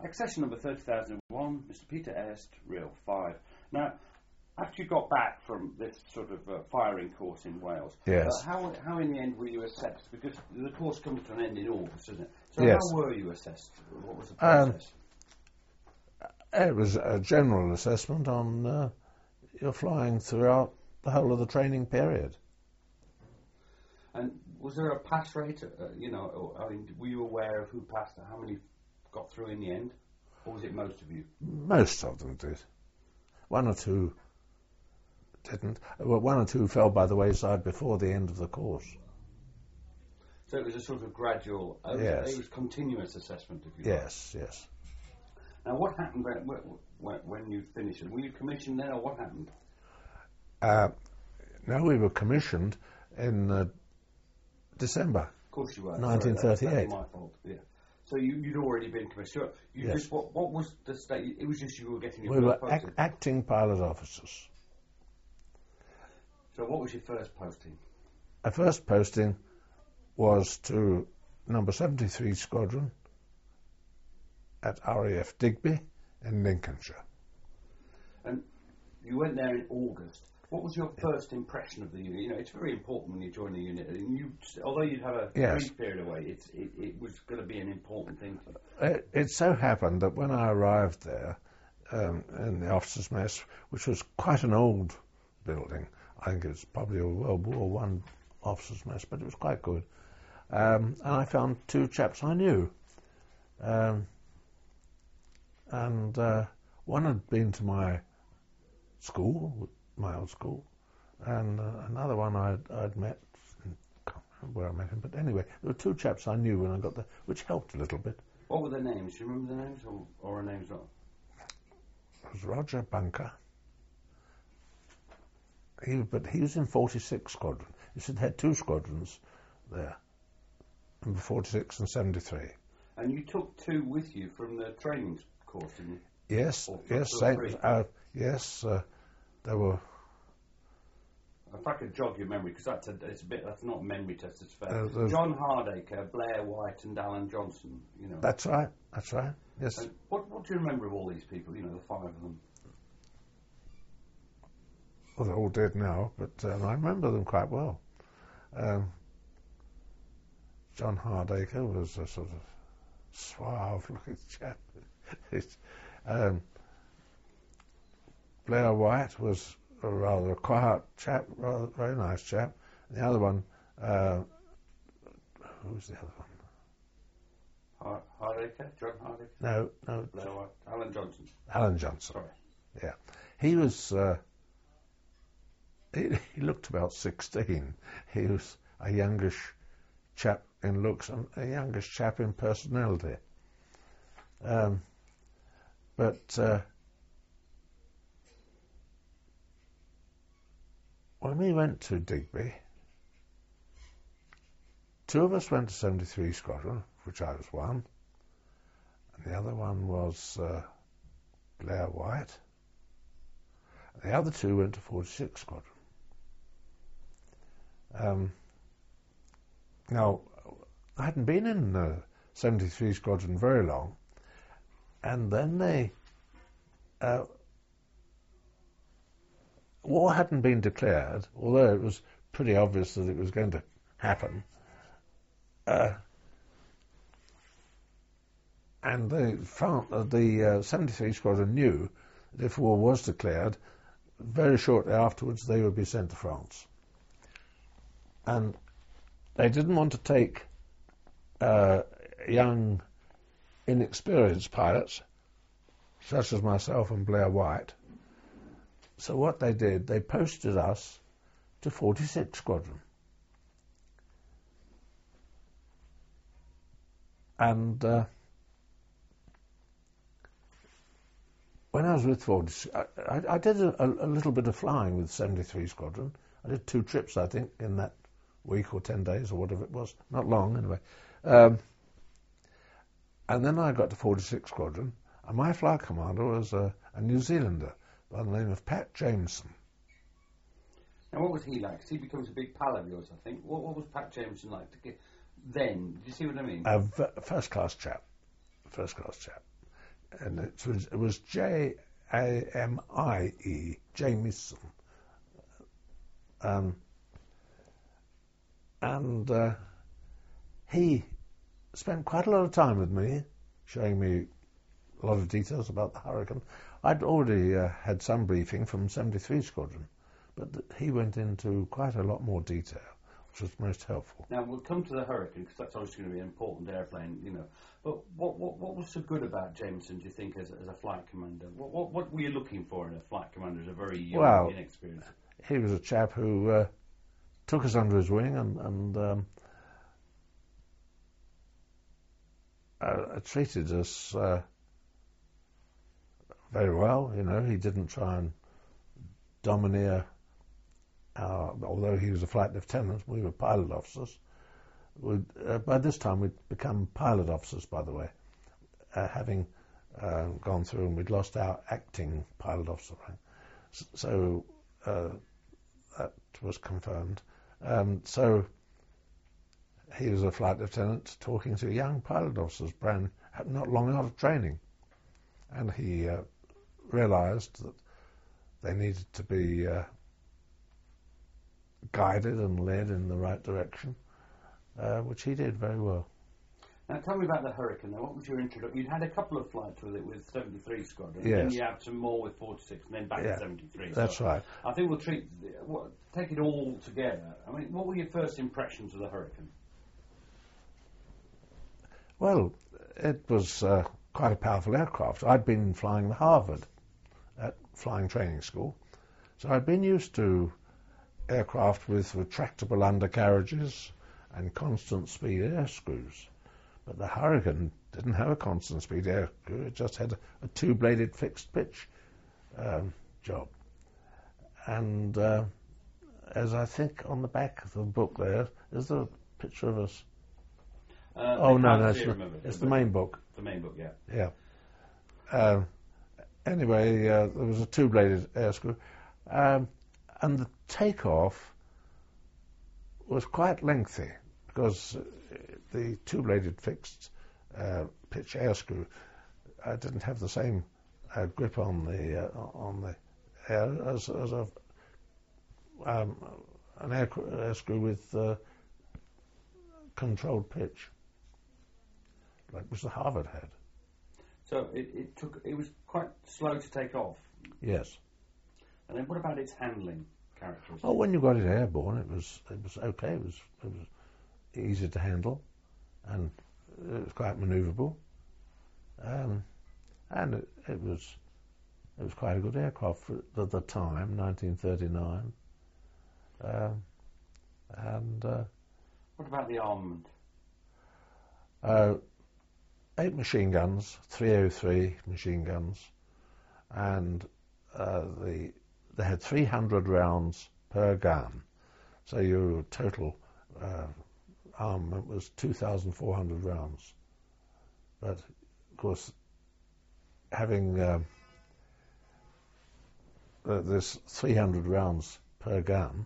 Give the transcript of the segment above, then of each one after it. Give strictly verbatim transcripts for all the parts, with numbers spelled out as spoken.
Accession number thirty thousand one, Mister Peter Est, Real five. Now, after you got back from this sort of uh, firing course in Wales, yes. uh, how, how in the end were you assessed? Because the course comes to an end in August, doesn't it? So yes. how were you assessed? What was the process? Um, it was a general assessment on uh, your flying throughout the whole of the training period. And was there a pass rate? Uh, you know, or, I mean, were you aware of who passed, how many got through in the end? Or was it most of you? Most of them did. One or two didn't. Well, one or two fell by the wayside before the end of the course. So it was a sort of gradual, uh, yes. it was continuous assessment, if you Yes, like. yes. Now, what happened when, when, when you finished it? Were you commissioned then, or what happened? Uh, no, we were commissioned in uh, December. Of course you were. nineteen thirty-eight. Sorry, that's my fault. Yeah. So you, you'd already been commissioned. You yes. just what, what was the state? It was just you were getting your we first were posting. ac- acting pilot officers. So what was your first posting? Our first posting was to number seventy-three Squadron at R A F Digby in Lincolnshire. And you went there in August. What was your first impression of the unit? You know, it's very important when you join a unit. And you, although you'd have a yes. brief period away, it's, it, it was going to be an important thing. It, it so happened that when I arrived there um, in the officers' mess, which was quite an old building, I think it was probably a World War One officers' mess, but it was quite good. Um, and I found two chaps I knew. Um, and uh, one had been to my school, my old school, and uh, another one I'd, I'd met, I can't remember where I met him, but anyway, there were two chaps I knew when I got there, which helped a little bit. What were their names? Do you remember their names, or, or are names not? It was Roger Bunker. He, but he was in forty-six Squadron. He said had two squadrons there, number forty-six and seventy-three. And you took two with you from the training course, didn't you? Yes, or, yes, or same, uh, yes. Uh, there were. If I could jog your memory, because that's a, it's a bit. That's not a memory test. It's fair. Uh, John Hardacre, Blair White, and Alan Johnson. You know. That's right. That's right. Yes. And what What do you remember of all these people? You know, the five of them. Well, they're all dead now, but um, I remember them quite well. Um, John Hardacre was a sort of suave-looking chap. um, Blair White was a rather a quiet chap, rather very nice chap. And the other one, uh, who was the other one? Hardacre, John Hardacre. No, no. Blair White, Alan Johnson. Alan Johnson. Sorry. Yeah, he was. Uh, he, he looked about sixteen. He was a youngish chap in looks and a youngish chap in personality. Um, but uh, when we went to Digby, two of us went to seventy-three Squadron, which I was one, and the other one was uh, Blair White. And the other two went to forty-six Squadron. Um, now, I hadn't been in uh, seventy-three Squadron very long, and then they uh, war hadn't been declared, although it was pretty obvious that it was going to happen. Uh, and they found uh, the uh, seventy-three Squadron knew that if war was declared, very shortly afterwards they would be sent to France. And they didn't want to take uh, young, inexperienced pilots, such as myself and Blair White. So what they did, they posted us to forty-six Squadron. And uh, when I was with forty-six, I, I, I did a, a little bit of flying with seventy-three Squadron. I did two trips, I think, in that week or ten days or whatever it was. Not long, anyway. Um, and then I got to forty-six Squadron, and my flight commander was a, a New Zealander by the name of Pat Jameson. Now, what was he like? 'Cause he becomes a big pal of yours, I think. What, what was Pat Jameson like to get then? Do you see what I mean? A v- first-class chap. First-class chap. and it was, it was J A M I E, Jamieson. Um, and uh, he spent quite a lot of time with me, showing me a lot of details about the Hurricane. I'd already uh, had some briefing from seventy-three Squadron, but th- he went into quite a lot more detail, which was most helpful. Now, we'll come to the Hurricane, because that's obviously going to be an important airplane, you know. But what what, what was so good about Jamieson, do you think, as, as a flight commander? What, what what were you looking for in a flight commander as a very young, well, inexperienced? He was a chap who uh, took us under his wing and, and um, uh, treated us uh, very well. You know, he didn't try and domineer our, although he was a flight lieutenant, we were pilot officers. We'd, uh, by this time, we'd become pilot officers, by the way, uh, having uh, gone through, and we'd lost our acting pilot officer rank. So uh, that was confirmed. Um, so he was a flight lieutenant talking to young pilot officers, brand not long out of training, and he uh, realised that they needed to be uh, guided and led in the right direction, uh, which he did very well. Now, tell me about the Hurricane. Now, what was your introduction? You'd had a couple of flights with it with seventy-three Squadron, yes. and then you had some more with forty-six, and then back yeah, to seventy-three. That's so right. I think we'll treat what, take it all together. I mean, what were your first impressions of the Hurricane? Well, it was uh, quite a powerful aircraft. I'd been flying the Harvard at flying training school, so I'd been used to aircraft with retractable undercarriages and constant speed air screws. But the Hurricane didn't have a constant speed air screw, it just had a, a two-bladed fixed pitch um, job. And uh, as I think on the back of the book there is the picture of us. Uh, oh no, no, it's, it's, the, the, it's the main book. The main book, yeah. Yeah. Um, anyway, uh, there was a two-bladed air screw, um, and the takeoff was quite lengthy because the two-bladed fixed uh, pitch air screw uh, didn't have the same uh, grip on the uh, on the air as, as a um, an air, air screw with uh, controlled pitch, like which the Harvard had. So it, it took. It was quite slow to take off. Yes. And then what about its handling characteristics? Oh, when you got it airborne, it was it was okay. It was it was easy to handle, and it was quite manoeuvrable. Um, and it, it was it was quite a good aircraft for at the time, nineteen thirty-nine. Um, and uh, what about the armament? Uh, eight machine guns, three oh three machine guns, and uh, the they had three hundred rounds per gun, so your total uh, armament was two thousand four hundred rounds. But of course, having uh, uh, this three hundred rounds per gun,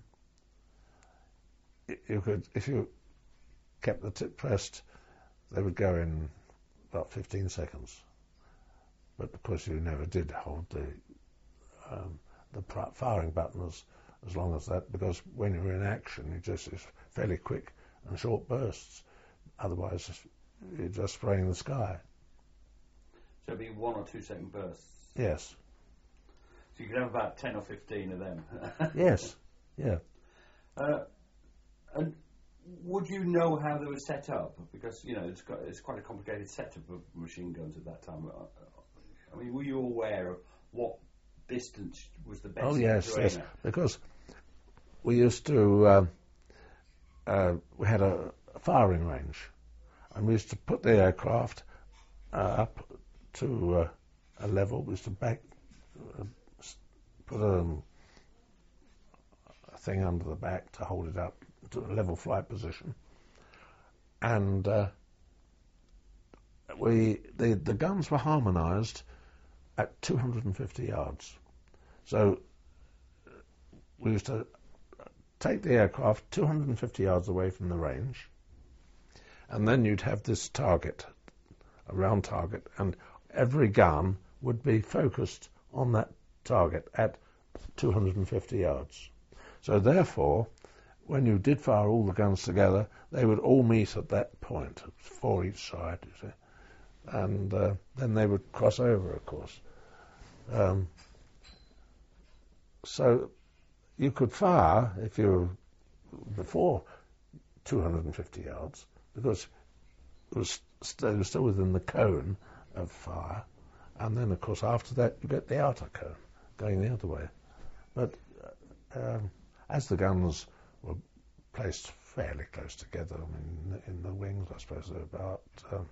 you could, if you kept the tip pressed, they would go in about fifteen seconds. But of course, you never did hold the um, the firing button as, as long as that, because when you're in action, you just it's fairly quick and short bursts. Otherwise, you're just spraying the sky. So it'd be one or two second bursts. Yes. So you could have about ten or fifteen of them. Yes. Yeah. Uh, and would you know how they were set up? Because you know it's got it's quite a complicated setup of machine guns at that time. I mean, were you aware of what distance was the best? Oh yes, to yes. aim at? Because we used to uh, uh, we had a, a firing range, and we used to put the aircraft uh, up to uh, a level. We used to back uh, put a, a thing under the back to hold it up to a level flight position, and uh, we the the guns were harmonised at two hundred fifty yards. So we used to take the aircraft two hundred fifty yards away from the range, and then you'd have this target, a round target, and every gun would be focused on that target at two hundred fifty yards. So therefore, when you did fire all the guns together, they would all meet at that point, four each side, you see. And uh, then they would cross over, of course. Um, so you could fire if you were before two hundred fifty yards, because it was, st- it was still within the cone of fire. And then, of course, after that, you get the outer cone going the other way. But uh, um, as the guns were placed fairly close together, I mean, in the wings, I suppose they're about um,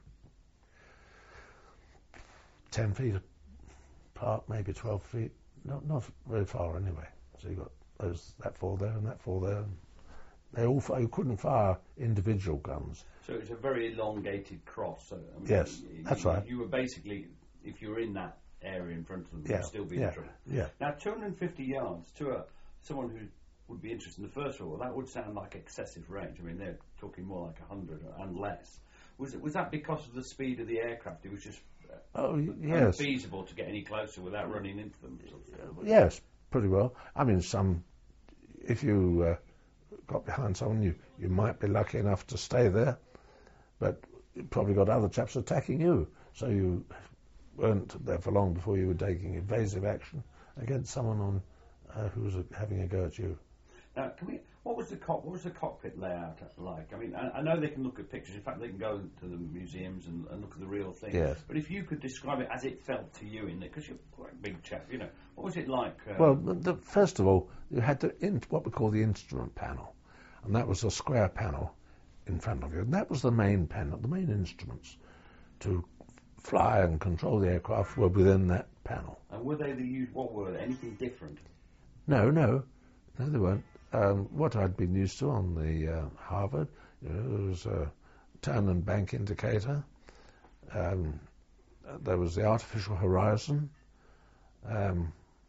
ten feet apart, maybe twelve feet, not not very far anyway. So you got those that fall there and that fall there. And they all you couldn't fire individual guns. So it's a very elongated cross. So, I mean, yes, you, that's you, right. You were basically, if you were in that area in front of them, yeah, you'd still be yeah, in trouble. Yeah. Now, two hundred fifty yards to a someone who would be interested in the first of all, that would sound like excessive range. I mean, they're talking more like one hundred and less. Was it, was that because of the speed of the aircraft? It was just uh, oh, yes. unfeasible to get any closer without running into them? Sort of. Yes, pretty well. I mean, some, if you uh, got behind someone, you, you might be lucky enough to stay there, but you probably got other chaps attacking you, so you weren't there for long before you were taking evasive action against someone on uh, who was uh, having a go at you. Now, can we? What was the cock, what was the cockpit layout like? I mean, I, I know they can look at pictures. In fact, they can go to the museums and, and look at the real thing. Yes. But if you could describe it as it felt to you in there, because you're quite a big chap, you know, what was it like? Uh, well, the, the, first of all, you had the in, what we call the instrument panel, and that was a square panel in front of you, and that was the main panel. The main instruments to fly and control the aircraft were within that panel. And were they the use? What were they? Anything different? No, no, no, they weren't. Um, what I'd been used to on the uh, Harvard, you know, there was a turn and bank indicator. Um, there was the artificial horizon. Um,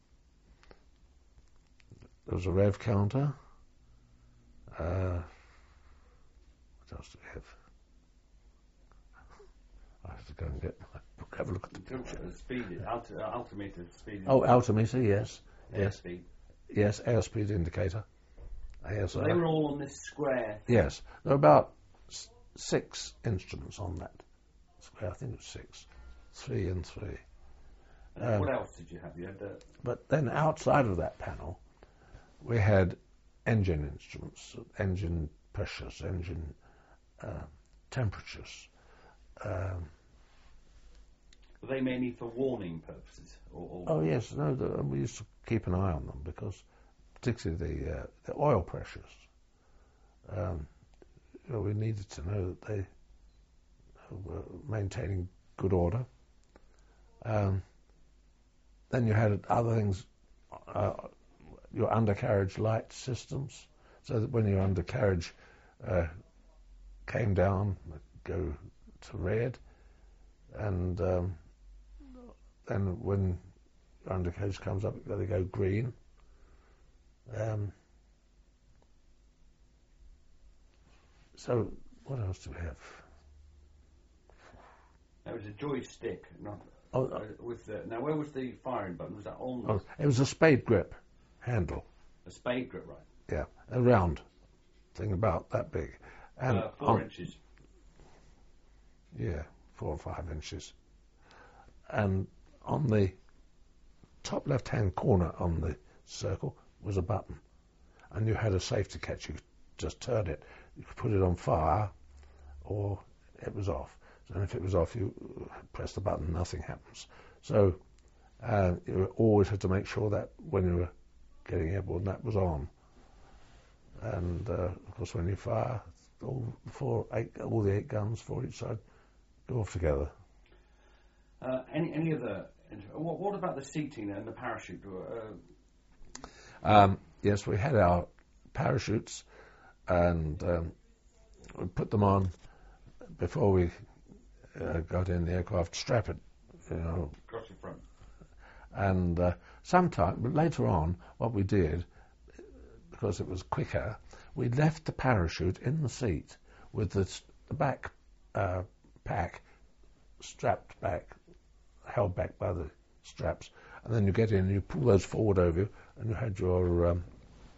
there was a rev counter. Uh, what else do we have? I have to go and get my book, have a look at the picture. The speed, alti- uh, altimeter speed. Oh, altimeter, yes. Yes. Airspeed. Yes, airspeed indicator. A S So R. they were all on this square. Yes, there were about s- six instruments on that square. I think it was six, three and three. And Um, what else did you have? You had uh, But then outside of that panel, we had engine instruments, engine pressures, engine uh, temperatures. Um, were they mainly for warning purposes? Or, or oh yes, no, the, we used to keep an eye on them because, particularly the uh, the oil pressures. Um, you know, we needed to know that they were maintaining good order. Um, then you had other things, uh, your undercarriage light systems, so that when your undercarriage uh, came down, it'd go to red, and um, then when your undercarriage comes up, they go green. Um, so what else do we have? There was a joystick, not Oh, uh, with the, now where was the firing button? Was that on oh, it was a spade grip handle. a spade grip, right? Yeah, a round thing about that big, and uh, four on, inches. yeah, four or five inches. And on the top left-hand corner on the circle was a button, and you had a safety catch. You could just turn it, you could put it on fire, or it was off. And if it was off, you press the button, nothing happens. So uh, you always had to make sure that when you were getting airborne, that was on. And uh, of course, when you fire, all four, eight, all the eight guns, four each side, go off together. Uh, any any other? What, what about the seating and the parachute? Uh, Um, yes, we had our parachutes, and um, we put them on before we uh, got in the aircraft. Strap it, you know, across the front. and uh, sometime, but later on, what we did, because it was quicker, we left the parachute in the seat with the, the back uh, pack strapped back held back by the straps, and then you get in and you pull those forward over you, and you had your um,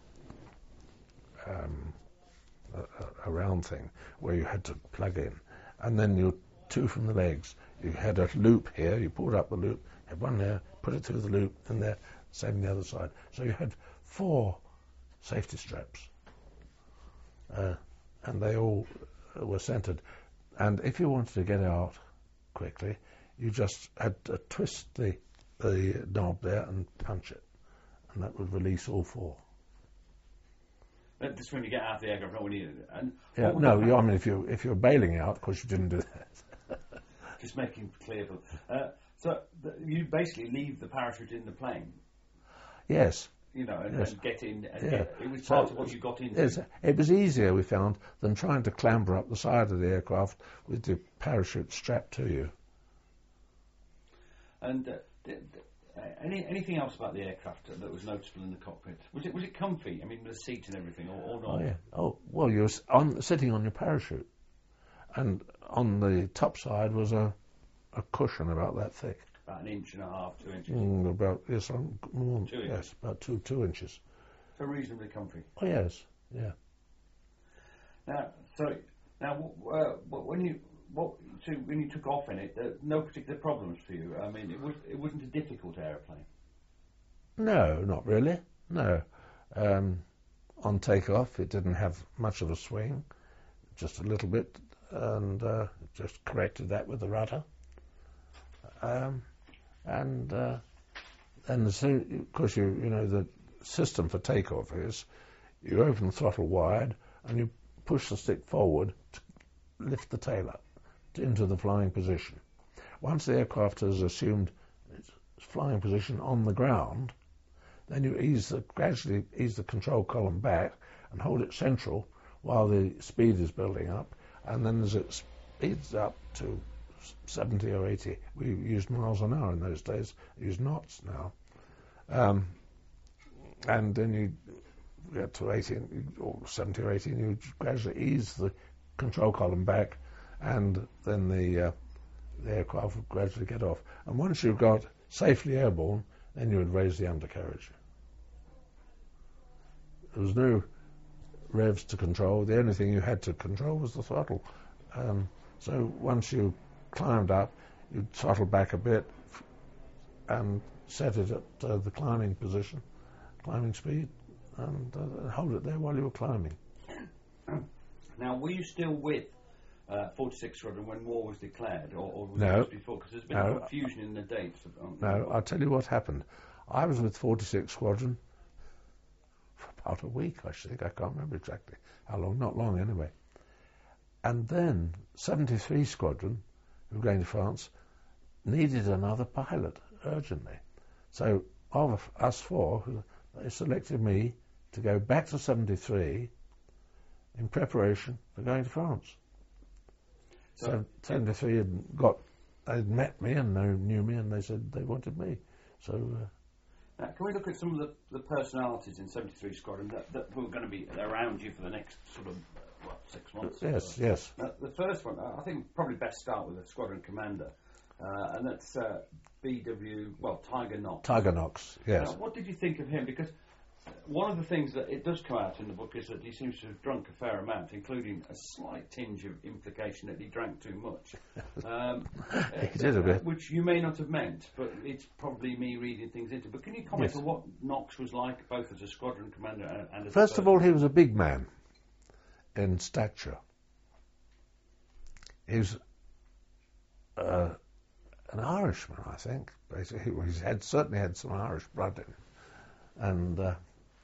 um, a, a round thing where you had to plug in, and then you two from the legs. You had a loop here, you pulled up the loop, had one there, put it through the loop, and there, same on the other side. So you had four safety straps, uh, and they all were centered. And if you wanted to get out quickly, you just had to twist the the knob there and punch it, and that would release all four. Just when you get out of the aircraft, not when you. And Yeah, no, you, I mean if you if you're bailing out, of course you didn't do that. Just making clear. Uh, so the, you basically leave the parachute in the plane. Yes. You know, and, yes. and get in. And yeah. get, it was so part of what you got into. It was easier, we found, than trying to clamber up the side of the aircraft with the parachute strapped to you. And uh, did, uh, any anything else about the aircraft that was noticeable in the cockpit? Was it was it comfy? I mean, the seat and everything, or, or not? Oh yeah. Oh well, you were on sitting on your parachute, and on the top side was a a cushion about that thick. About an inch and a half, two inches. Mm, about yes, um, mm, two yes, inches. about two two inches. So reasonably comfy. Oh yes, yeah. Now, so now uh, when you what so when you took off in it, there no particular problems for you. I mean, it was it wasn't a difficult aeroplane. No, not really. No. Um, on takeoff, it didn't have much of a swing, just a little bit, and uh, just corrected that with the rudder. Um, and uh, and as soon, of course, you you know the system for takeoff is you open the throttle wide and you push the stick forward to lift the tail up to, into the flying position. Once the aircraft has assumed its flying position on the ground, then you ease the, gradually ease the control column back and hold it central while the speed is building up, and then as it speeds up to seventy or eighty, we used miles an hour in those days, use knots now, um, and then you get to eighty or seventy or eighty, and you gradually ease the control column back, and then the uh, the aircraft would gradually get off. And once you got safely airborne, then you would raise the undercarriage. There was no revs to control. The only thing you had to control was the throttle. Um, so once you climbed up, you'd throttle back a bit and set it at uh, the climbing position, climbing speed, and uh, hold it there while you were climbing. Now, were you still with uh, forty-six Squadron when war was declared, or, or was no. it just before? Because there's been no. confusion in the dates. Of, no, I'll tell you what happened. I was with forty-six Squadron for about a week, I think. I can't remember exactly how long. Not long, anyway. And then seventy-three Squadron, who were going to France, needed another pilot urgently. So of us four, they selected me to go back to seventy-three in preparation for going to France. So, so seventy-three had got, they'd met me and they knew me, and they said they wanted me. So. Uh, now, can we look at some of the, the personalities in seventy-three Squadron that, that who are going to be around you for the next sort of what, six months? Yes, so. yes. Now, the first one, I think probably best start with the Squadron Commander, uh, and that's uh, B W, well, Tiger Knox. Tiger Knox, yes. Now, what did you think of him? Because one of the things that it does come out in the book is that he seems to have drunk a fair amount, including a slight tinge of implication that he drank too much. Um, he did a bit. Which you may not have meant, but it's probably me reading things into. But can you comment yes. on what Knox was like, both as a squadron commander and, and as First a of all, he was a big man in stature. He was uh, an Irishman, I think. Basically, he had certainly had some Irish blood in him, and uh,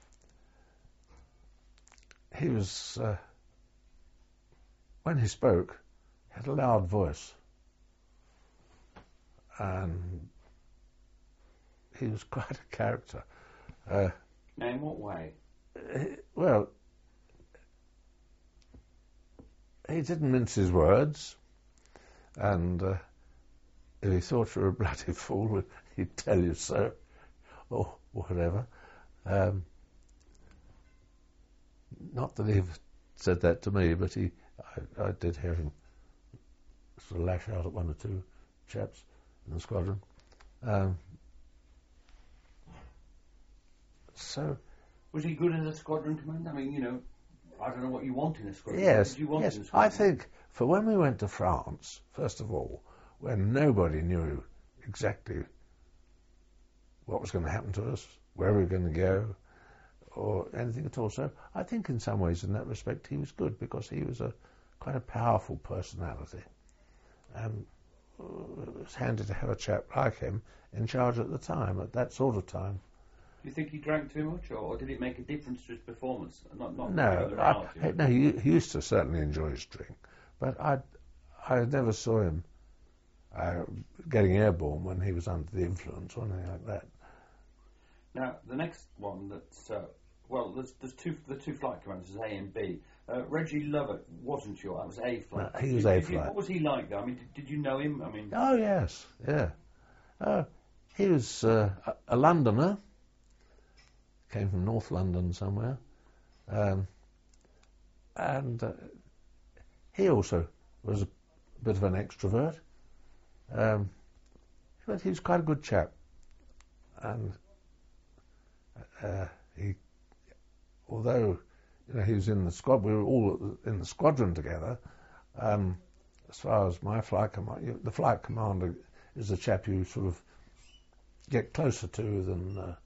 he was uh, when he spoke, he had a loud voice, and he was quite a character. Uh, now, in what way? He, well, he didn't mince his words, and uh, if he thought you were a bloody fool, he'd tell you so, or whatever. Um, not that he said that to me, but he, I, I did hear him sort of lash out at one or two chaps in the squadron. Um, so, Was he good as a squadron commander? I mean, you know, I don't know what you want in a squadron. What yes, did you want yes. in a I squadron? think for when we went to France, first of all, when nobody knew exactly what was going to happen to us, where we were going to go, or anything at all. So I think in some ways, in that respect, he was good because he was a quite a powerful personality. And it was handy to have a chap like him in charge at the time, at that sort of time. Do you think he drank too much, or, or did it make a difference to his performance? Not, not No, the I, morality, no, he, he used to certainly enjoy his drink, but I, I never saw him uh, getting airborne when he was under the influence or anything like that. Now, the next one that's, uh, well, there's, there's two, the two flight commanders, A and B. Uh, Reggie Lovett wasn't your, that was A flight. No, he was Did- A did you- flight. What was he like, though? I mean, did, did you know him? I mean, Oh yes, yeah. Uh, he was uh, a, a Londoner. Came from North London somewhere, um, and uh, he also was a bit of an extrovert. Um, but he was quite a good chap, and uh, he, although you know he was in the squad, we were all in the squadron together. Um, as far as my flight commander, the flight commander is the chap you sort of get closer to than. Uh,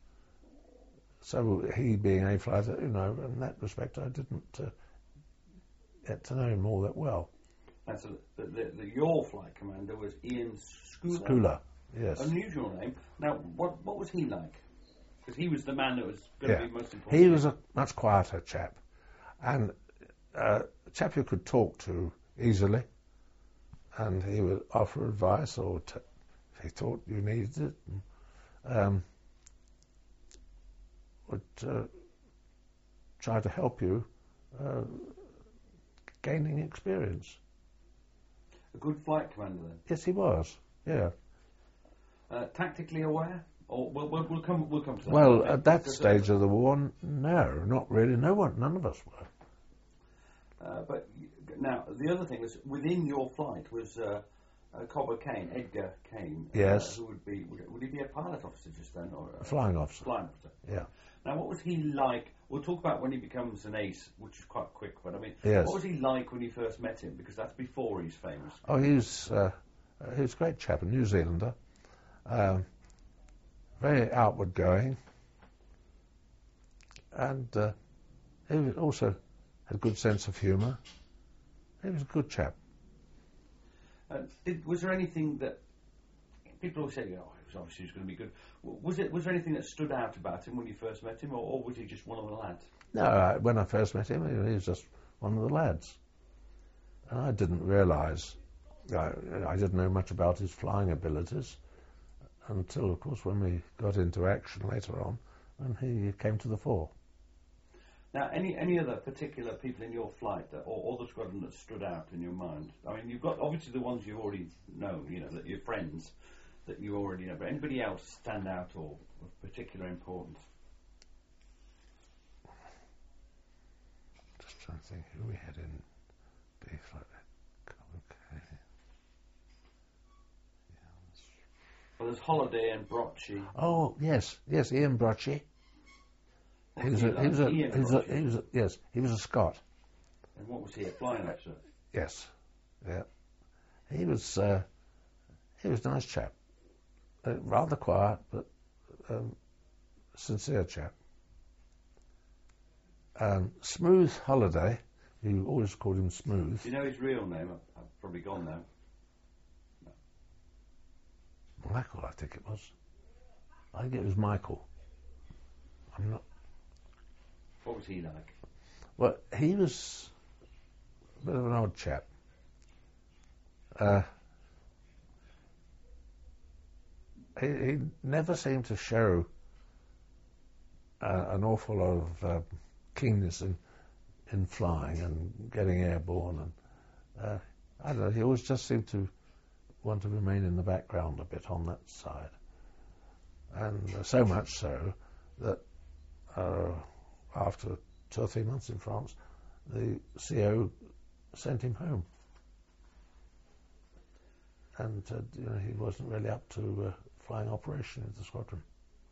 So he being A flight, you know, in that respect, I didn't uh, get to know him all that well. and so the, the, the, your flight commander was Ian Schooler. Schooler, yes. Unusual name. Now, what what was he like? Because he was the man that was going to Yeah. be most important. He was a much quieter chap, and uh, a chap you could talk to easily, and he would offer advice or t- if he thought you needed it. And, um, would uh, try to help you uh, gaining experience. A good flight commander, then. Yes, he was. Yeah. Uh, tactically aware, or we'll, we'll, we'll come we'll come to that. Well, I at that because, stage uh, of the war, no, not really. No one, none of us were. Uh, but y- now the other thing was within your flight was uh, uh, Cobber Kane, Edgar Kane. Yes. Uh, who would be would, would he be a pilot officer just then, or A flying officer. flying officer? Yeah. Now, what was he like? We'll talk about when he becomes an ace, which is quite quick. But I mean, Yes. what was he like when you first met him? Because that's before he's famous. Oh, he was, uh, he was a great chap, a New Zealander. Um, very outward going. And uh, he was also had a good sense of humour. He was a good chap. Uh, did, was there anything that people always say, "Oh, it was obviously he's going to be good." W- Was it? Was there anything that stood out about him when you first met him, or, or was he just one of the lads? No, I, when I first met him, he was just one of the lads. And I didn't realise, I, I didn't know much about his flying abilities until, of course, when we got into action later on, and he came to the fore. Now, any any other particular people in your flight that, or, or the squadron that stood out in your mind? I mean, you've got obviously the ones you already know, you know, that your friends that you already know. But anybody else stand out or of particular importance? Just trying to think who we had in B flight. Okay. Well, there's Holiday and Brocci. Oh yes, yes, Ian Brocci. He What's was, he a, like? he was a, Ian he was a, Brocci. he was a, yes, he was a Scot. And what was he, a flying officer? Yes, yeah. He was, uh, he was a nice chap. Uh, rather quiet, but um, sincere chap. Um, Smooth Holiday, you always called him Smooth. Do you know his real name? I've, I've probably gone now. Michael, I think it was. I think it was Michael. I'm not. What was he like? Well, he was a bit of an odd chap. Uh, he, he never seemed to show uh, an awful lot of uh, keenness in in flying and getting airborne, and uh, I don't know. He always just seemed to want to remain in the background a bit on that side, and uh, so much so that uh, after two or three months in France, the C O sent him home. And uh, you know, he wasn't really up to uh, flying operation in the squadron.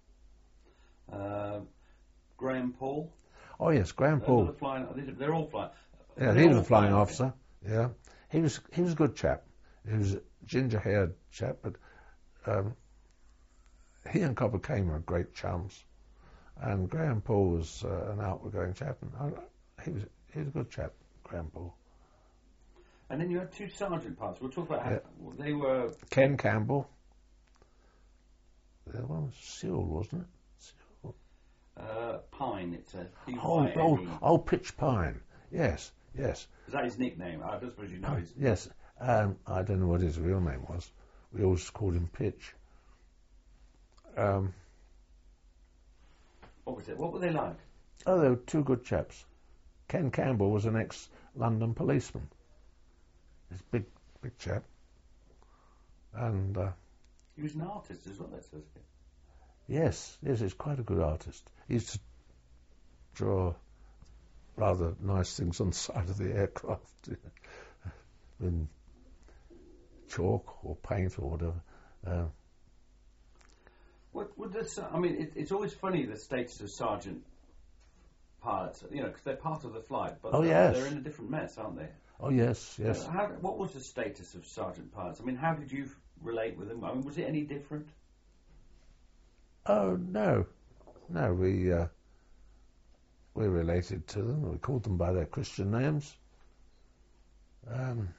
Uh, Graham Paul. Oh yes, Graham Paul. Another flying. They're all flying. Yeah, They're he was all a flying flying, officer. Yeah, he was he was a good chap. He was a ginger-haired chap, but um, he and Copper Kane were great chums. And Graham Paul was uh, an outgoing chap, and I, he was he was a good chap, Graham Paul. And then you had two sergeant parts. We'll talk about how Yeah. they were. Ken Campbell. The other one was Sewell, wasn't it? Sewell. Uh, Pine, it says. Oh, oh, oh, Pitch Pine. Yes, yes. Is that his nickname? I don't suppose you know his. Yes. Um, I don't know what his real name was. We always called him Pitch. Um, What was it? What were they like? oh, they were two good chaps. Ken Campbell was an ex-London policeman. He's a big, big chap. And uh, He was an artist as well, that says here. yes, yes, he's quite a good artist. He used to draw rather nice things on the side of the aircraft in chalk or paint or whatever. Uh, What would this? I mean, it, it's always funny the status of sergeant pilots. You know, because they're part of the flight, but Oh, they're, yes. they're in a different mess, aren't they? oh yes, yes. Uh, how, what was the status of sergeant pilots? I mean, how did you f- relate with them? I mean, was it any different? Oh no, no. We uh, we related to them. We called them by their Christian names. Um,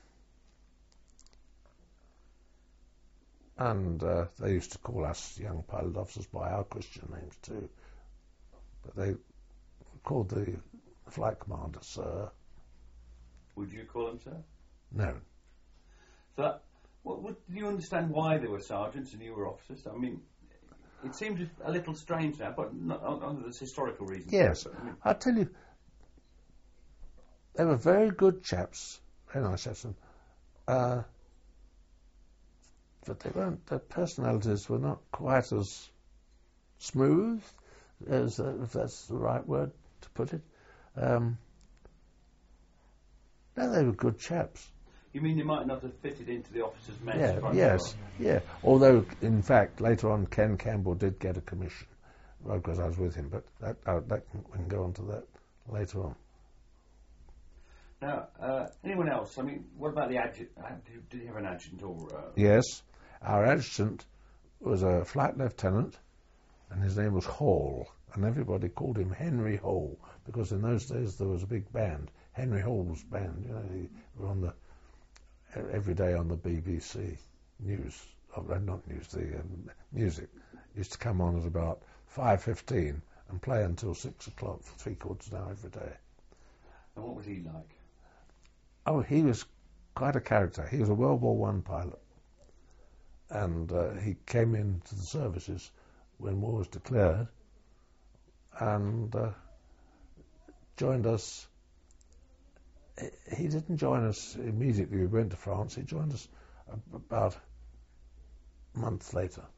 and uh, they used to call us young pilot officers by our Christian names too. But they called the flight commander Sir. Would you call them, sir? No. So, that, what, what, do you understand why they were sergeants and you were officers? I mean, it seems a little strange now, but not under this historical reason. Yes, But, I mean, I tell you, they were very good chaps, very nice chaps, and, uh, but they weren't. Their personalities were not quite as smooth, as uh, if that's the right word to put it. Um, no, they were good chaps. you mean you might not have fitted into the officers' mess? Yeah, quite yes, well? yeah. Although, in fact, later on, Ken Campbell did get a commission, well, because I was with him. But that, uh, that can, we can go on to that later on. Now, uh, anyone else? I mean, what about the adjutant? Uh, Did, did you have an adjutant or? Uh, Yes, our adjutant was a flight lieutenant, and his name was Hall, and everybody called him Henry Hall because in those days there was a big band, Henry Hall's band. You know, he were on the every day on the B B C news, oh, not news, the um, music used to come on at about five fifteen and play until six o'clock for three quarters of an hour every day. and what was he like? Oh, he was quite a character. He was a World War One pilot, and uh, he came into the services when war was declared, and uh, joined us. He didn't join us immediately. We went to France. He joined us about a month later.